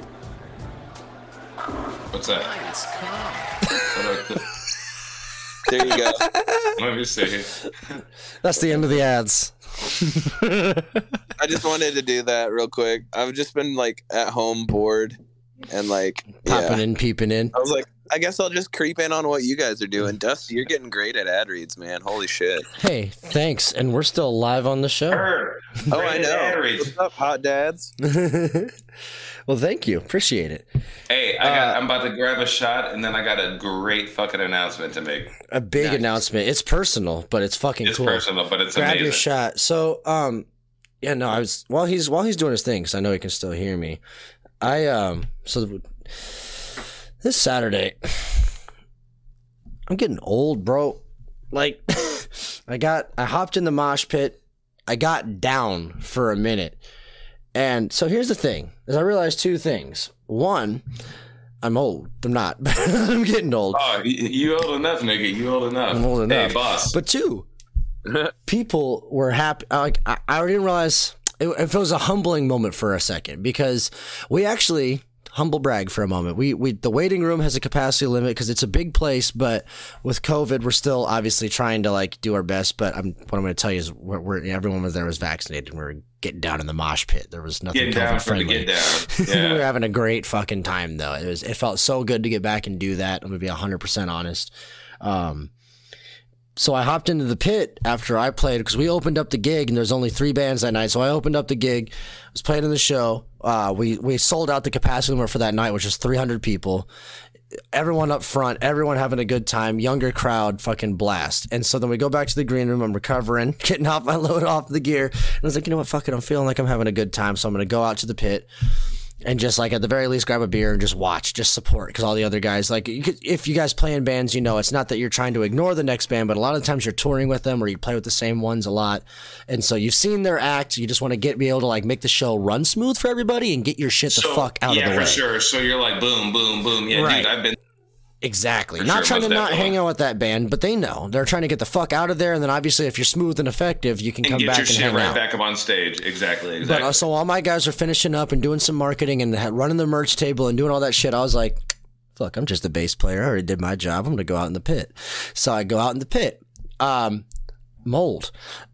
What's that? There you go. Let me see. That's the end of the ads. I just wanted to do that real quick. I've just been like at home bored and like popping yeah. in, peeping in. I was like, I guess I'll just creep in on what you guys are doing. Dusty, you're getting great at ad reads, man. Holy shit. Hey, thanks. And we're still live on the show. Oh, I know. What's up, hot dads? Well, thank you. Appreciate it. Hey, I got, uh, I'm about to grab a shot, and then I got a great fucking announcement to make. A big nice. announcement. It's personal, but it's fucking it's cool. It's personal, but it's grab amazing. your shot. So, um, yeah, no, I was while he's while he's doing his thing, because I know he can still hear me. I um, so this Saturday, I'm getting old, bro. Like, I got I hopped in the mosh pit. I got down for a minute. And so here's the thing, is I realized two things. One, I'm old. I'm not. I'm getting old. Oh, you old enough, nigga. You old enough. I'm old enough. Hey, boss. But two, people were happy. Like, I, I didn't realize, it, it was a humbling moment for a second, because we actually... Humble brag for a moment. We we the waiting room has a capacity limit because it's a big place, but with COVID, we're still obviously trying to like do our best. But I'm what I'm going to tell you is we're, we're everyone was there was vaccinated. And we were getting down in the mosh pit. There was nothing getting down COVID friendly. Get down. Yeah. We were having a great fucking time though. It was it felt so good to get back and do that. I'm gonna be one hundred percent honest. Um, So I hopped into the pit after I played because we opened up the gig and there's only three bands that night. So I opened up the gig, was playing in the show. Uh, we, we sold out the capacity limit for that night, which is three hundred people. Everyone up front, everyone having a good time, younger crowd, fucking blast. And so then we go back to the green room. I'm recovering, getting off my load off the gear. And I was like, you know what, fuck it. I'm feeling like I'm having a good time. So I'm going to go out to the pit. And just like at the very least grab a beer and just watch, just support, because all the other guys, like you could, if you guys play in bands, you know, it's not that you're trying to ignore the next band, but a lot of times you're touring with them or you play with the same ones a lot. And so you've seen their act. You just want to get, be able to like make the show run smooth for everybody and get your shit the so, fuck out yeah, of the way. Yeah, for sure. So you're like, boom, boom, boom. Yeah, right. dude, I've been. Exactly. For not sure, trying to not definitely. hang out with that band, but they know. They're trying to get the fuck out of there, and then obviously if you're smooth and effective, you can and come get back your and shit hang right out. back up on stage. Exactly, exactly. But uh, so all my guys are finishing up and doing some marketing and had- running the merch table and doing all that shit. I was like, fuck, I'm just a bass player. I already did my job. I'm going to go out in the pit. So I go out in the pit. Um, mold.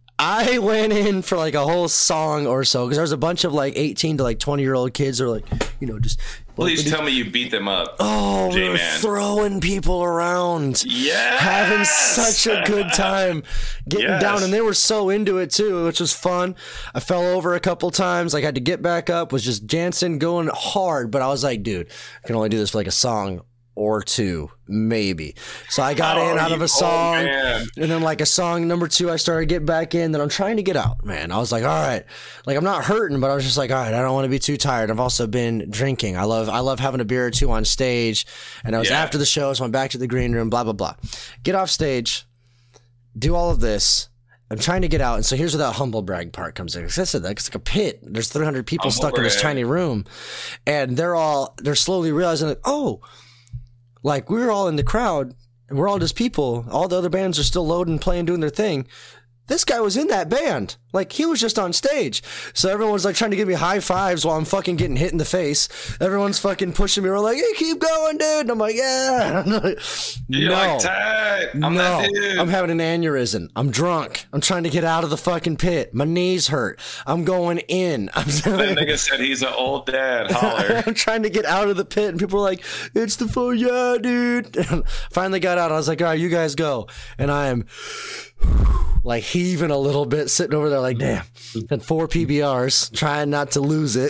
I went in for like a whole song or so because there was a bunch of like eighteen to like twenty year old kids who are like, you know, just. Please tell me you beat them up. Oh, we were J-Man. throwing people around. Yes! Having such a good time getting Yes. down. And they were so into it too, which was fun. I fell over a couple times. Like I had to get back up. Was just Jansen going hard. But I was like, dude, I can only do this for like a song or two, maybe. So I got Oh, in out you of a old song. man. And then like a song number two, I started getting back in. Then I'm trying to get out, man. I was like, all right. Like I'm not hurting, but I was just like, all right, I don't want to be too tired. I've also been drinking. I love I love having a beer or two on stage. And I was Yeah. after the show, so I went back to the green room, blah, blah, blah. Get off stage, do all of this. I'm trying to get out. And so here's where that humble brag part comes in. Because I said that it's like a pit. There's three hundred people Humble stuck in this brag. tiny room. And they're all, they're slowly realizing that, oh, like we're all in the crowd and we're all just people. All the other bands are still loading, playing, doing their thing. This guy was in that band. Like he was just on stage. So everyone's like trying to give me high fives while I'm fucking getting hit in the face. Everyone's fucking pushing me. We're like, hey, keep going, dude. And I'm like, yeah. You're no. like, tight. I'm no, that dude. I'm having an aneurysm. I'm drunk. I'm trying to get out of the fucking pit. My knees hurt. I'm going in. I'm, That nigga said he's an old dad. Holler. I'm trying to get out of the pit, and people are like, it's the full, yeah, dude. And finally got out. I was like, all right, you guys go. And I am like heaving a little bit, sitting over there like, damn. Had four P B Rs, trying not to lose it.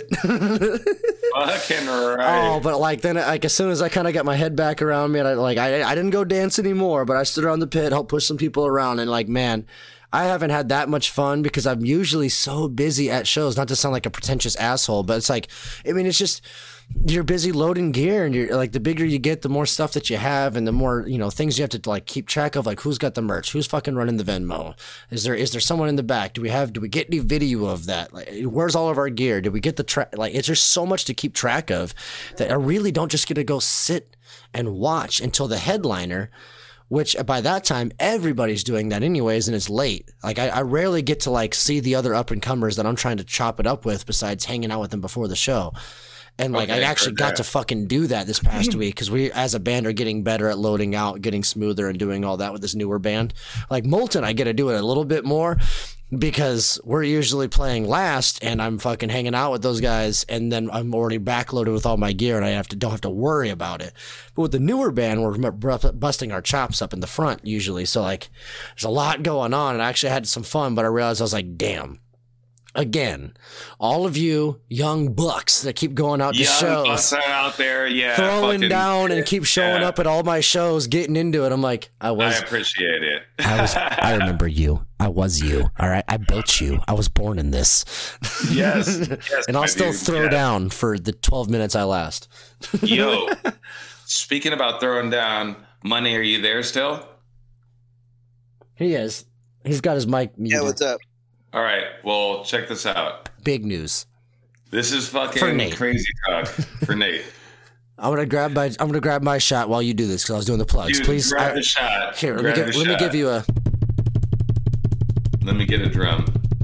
Fucking right. Oh, but like then, like as soon as I kind of got my head back around me, and I like I I didn't go dance anymore, but I stood around the pit, helped push some people around, and like man, I haven't had that much fun because I'm usually so busy at shows. Not to sound like a pretentious asshole, but it's like, I mean, it's just you're busy loading gear, and you're like the bigger you get, the more stuff that you have, and the more you know things you have to like keep track of. Like who's got the merch, who's fucking running the Venmo, is there is there someone in the back? Do we have do we get any video of that? Like where's all of our gear? Did we get the track? Like it's just so much to keep track of that I really don't just get to go sit and watch until the headliner. Which by that time everybody's doing that anyways, and it's late. Like I, I rarely get to like see the other up and comers that I'm trying to chop it up with, besides hanging out with them before the show. And like Okay, I actually got to fucking do that this past week because we, as a band, are getting better at loading out, getting smoother, and doing all that with this newer band. Like Molten, I get to do it a little bit more because we're usually playing last, and I'm fucking hanging out with those guys, and then I'm already backloaded with all my gear, and I have to don't have to worry about it. But with the newer band, we're busting our chops up in the front usually, so like there's a lot going on, and I actually had some fun. But I realized I was like, damn. Again, all of you young bucks that keep going out to young shows, bucks out there, yeah, throwing fucking, down and keep showing yeah. up at all my shows, getting into it. I'm like, I was. I appreciate it. I was. I remember you. I was you. All right. I built you. I was born in this. Yes. yes And I'll my still dude, throw yes. down for the twelve minutes I last. Yo, speaking about throwing down, Money, are you there still? He is. He's got his mic muted. Yeah, what's up? All right. Well, check this out. Big news. This is For fucking Nate. crazy talk for Nate. I'm gonna grab my. I'm gonna grab my shot while you do this because I was doing the plugs. Dude, Please, grab I- the shot. here. Let me, Grab give, the let me shot. give you a. Let me get a drum.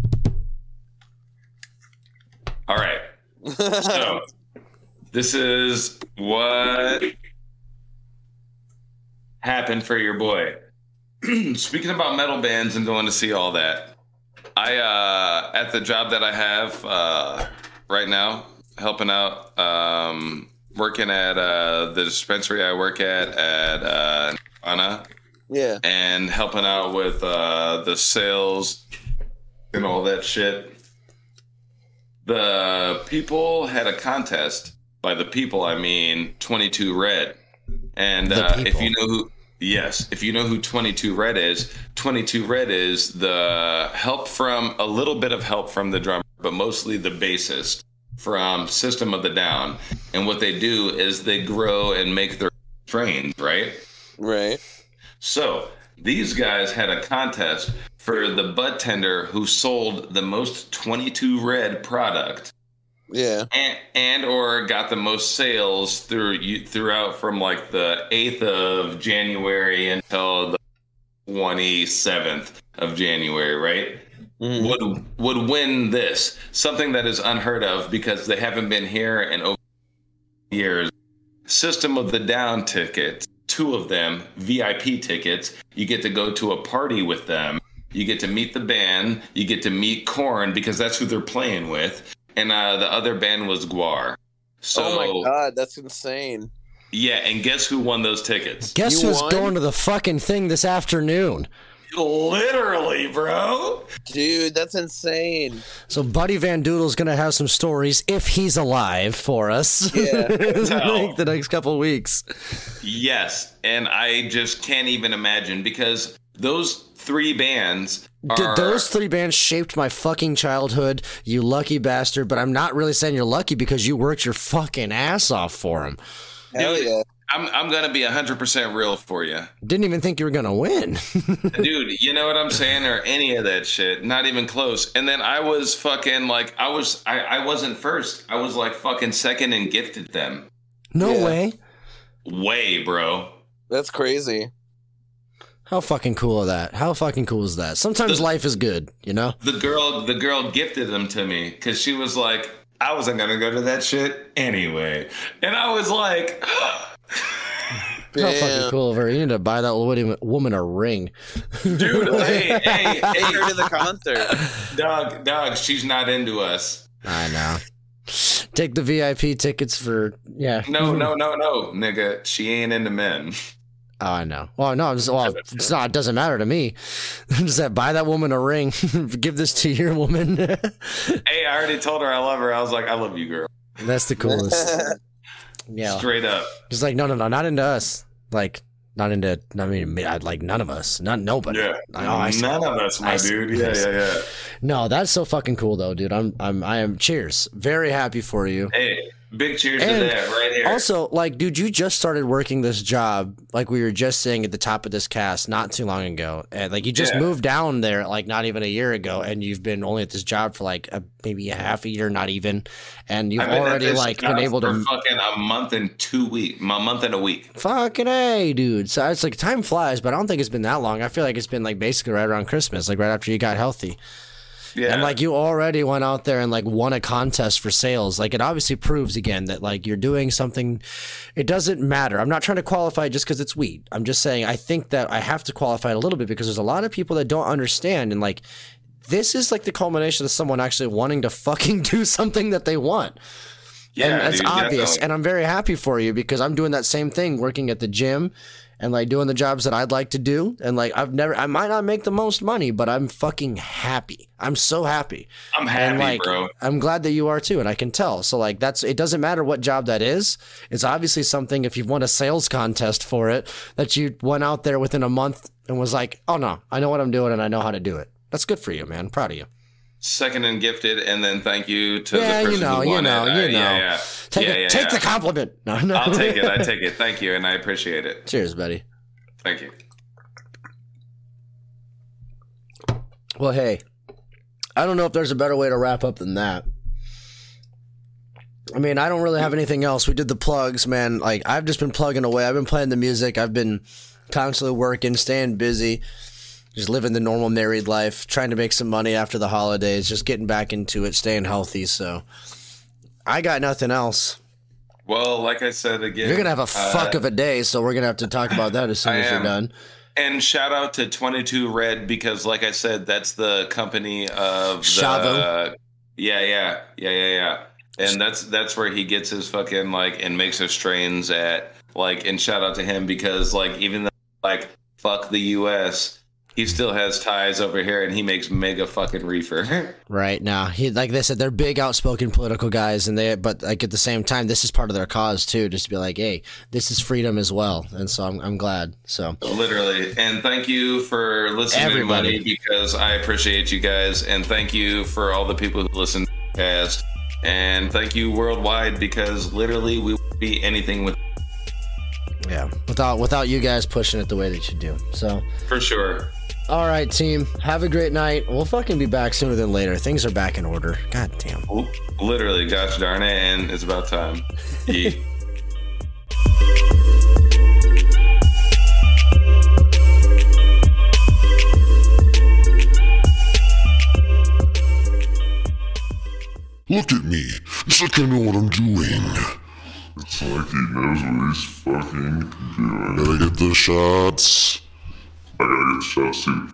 All right. So, this is what happened for your boy. Speaking about metal bands and going to see all that, I uh, at the job that I have uh, right now, helping out, um, working at uh, the dispensary I work at at uh, Nirvana, Yeah. and helping out with uh, the sales and all that shit. The people had a contest. By the people, I mean twenty-two Red. And The uh, if people. you know who, yes, if you know who twenty-two Red is, twenty-two Red is the help from, a little bit of help from the drummer, but mostly the bassist from System of the Down. And what they do is they grow and make their strains, right? Right. So these guys had a contest for the bud tender who sold the most twenty-two Red product, Yeah. and, and or got the most sales through you throughout from like the eighth of January until the twenty-seventh of January, right? Mhm. Would would win this, something that is unheard of because they haven't been here in over years. System of the Down tickets, two of them, V I P tickets. You get to go to a party with them. You get to meet the band. You get to meet Korn because that's who they're playing with. And uh, the other band was Guar. So, oh my god, that's insane. yeah, and guess who won those tickets? Guess You who's won? going to the fucking thing this afternoon? Literally, bro. Dude, that's insane. So Buddy Van Doodle's gonna have some stories if he's alive for us. Yeah. like the next couple weeks. Yes, and I just can't even imagine because those three bands Did are... those three bands shaped my fucking childhood, you lucky bastard, but I'm not really saying you're lucky because you worked your fucking ass off for them. Hell Dude, yeah. I'm I'm gonna be one hundred percent real for you. Didn't even think you were gonna win. Dude, you know what I'm saying, or any of that shit, not even close. And then I was fucking like, I was, I, I wasn't first. I was like fucking second and gifted them. No Yeah. way. Way, bro. That's crazy. How fucking cool is that? How fucking cool is that? Sometimes life is good, you know? The girl, the girl gifted them to me because she was like, I wasn't gonna go to that shit anyway, and I was like, How fucking cool of her. You need to buy that woman- woman a ring. dude, hey, hey, Take hey, her to the concert. dog, dog, she's not into us. I know. Take the V I P tickets for, yeah. No, no, no, no, nigga, she ain't into men. Oh, I know. Well, no, it's, well, it's not. It doesn't matter to me. Just that buy that woman a ring. Give this to your woman. Hey, I already told her I love her. I was like, I love you, girl. That's the coolest. Yeah. Straight up. Just like no, no, no, not into us. Like not into. I mean, I'd like none of us. Not nobody. Yeah. I, oh, I see. None of us, my I see. dude. Yeah, I see. yeah, yeah. No, that's so fucking cool though, dude. I'm, I'm, I am. Cheers. Very happy for you. Hey, big cheers And to that right here. Also, like, dude, you just started working this job, like we were just saying at the top of this cast, not too long ago, and like you just Yeah. moved down there, like not even a year ago, and you've been only at this job for like a, maybe a half a year, not even, and you've I've been at already this like job been able for to fucking a month and two weeks, a month and a week. fucking a, dude. So it's like time flies, but I don't think it's been that long. I feel like it's been like basically right around Christmas, like right after you got healthy. Yeah. And like you already went out there and like won a contest for sales. Like it obviously proves again that like you're doing something. It doesn't matter. I'm not trying to qualify just because it's weed. I'm just saying I think that I have to qualify it a little bit because there's a lot of people that don't understand, and like this is like the culmination of someone actually wanting to fucking do something that they want. Yeah, and it's dude, obvious. definitely. And I'm very happy for you because I'm doing that same thing, working at the gym and like doing the jobs that I'd like to do. And like, I've never, I might not make the most money, but I'm fucking happy. I'm so happy. I'm happy, and like, bro. I'm glad that you are too. And I can tell. So like, that's, it doesn't matter what job that is. It's obviously something, if you've won a sales contest for it, that you went out there within a month and was like, oh no, I know what I'm doing and I know how to do it. That's good for you, man. I'm proud of you. Second and gifted, and then thank you to Yeah, the person you know, who you won know, it. you Uh, know. Yeah, yeah. Take yeah, it, yeah, take yeah. the compliment. No, no. I'll take it. I take it. Thank you, and I appreciate it. Cheers, buddy. Thank you. Well, hey, I don't know if there's a better way to wrap up than that. I mean, I don't really have anything else. We did the plugs, man. Like, I've just been plugging away. I've been playing the music. I've been constantly working, staying busy, just living the normal married life, trying to make some money after the holidays, just getting back into it, staying healthy. So I got nothing else. Well, like I said again, You're going to have a fuck uh, of a day, so we're going to have to talk about that as soon I as you're am. done. And shout out to twenty-two Red because, like I said, that's the company of the. Chavo. Yeah, yeah, yeah, yeah, yeah. And that's that's where he gets his fucking like and makes his strains at like. And shout out to him because like even though like fuck the U S, he still has ties over here and he makes mega fucking reefer. Right now, he like they said, they're big, outspoken political guys, and they but like at the same time, this is part of their cause too, just to be like, hey, this is freedom as well, and so I'm I'm glad. So Literally, and thank you for listening Everybody. to Money because I appreciate you guys, and thank you for all the people who listen to the podcast, and thank you worldwide because literally we would be anything with yeah, without without you guys pushing it the way that you do. So for sure. all right, team, have a great night. We'll fucking be back sooner than later. Things are back in order. God damn. Literally, gosh darn it, and it's about time. Yeah. Look at me. It's like I know what I'm doing. It's like he knows what he's fucking doing. Gotta get the shots. I gotta get the shots too.